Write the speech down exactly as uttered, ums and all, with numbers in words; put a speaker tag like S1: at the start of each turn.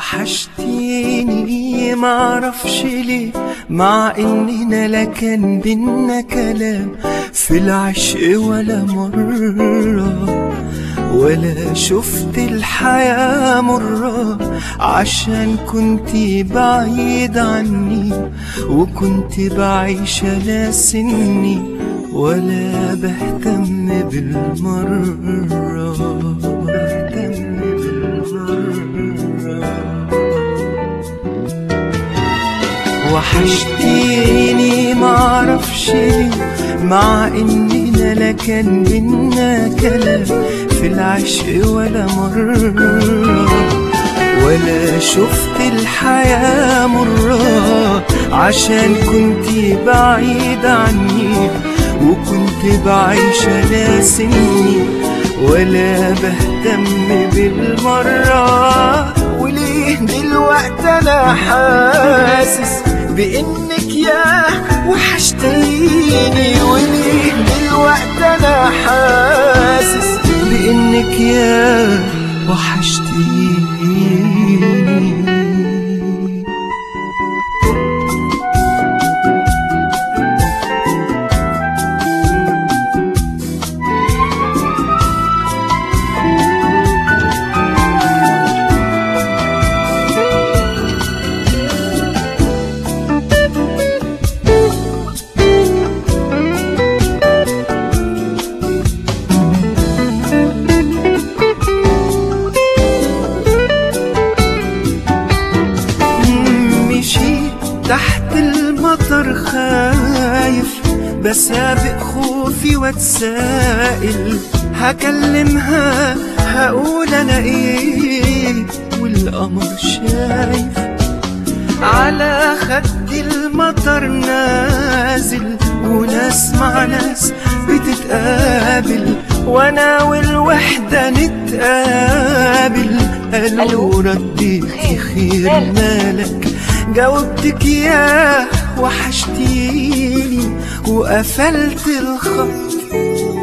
S1: وحشتيني معرفش ليه، مع اننا لا كان بينا كلام في العشق ولا مرة، ولا شفت الحياة مرة، عشان كنتي بعيد عني وكنت بعيش لا سني ولا بهتم بالمرة، بهتم بالمرة. وحشتيني معرفش ليه، مع اننا لا كان بينا كلام في العشق ولا مرة، ولا شفت الحياة مرة، عشان كنتي بعيد عني وكنت بعيش لا سني ولا بهتم بالمرة. وليه دلوقتي انا حاسس بانك يا وحشتيني، وليه دلوقتي انا حاسس بانك يا وحشتيني. تحت المطر خايف بسابق خوفي واتسائل، هكلمها هقول انا ايه والقمر شايف على خدي المطر نازل، وناس مع ناس بتتقابل وانا والوحدة نتقابل. قالوا رديتي خير مالك، جاوبتك يا وحشتيني وقفلت الخط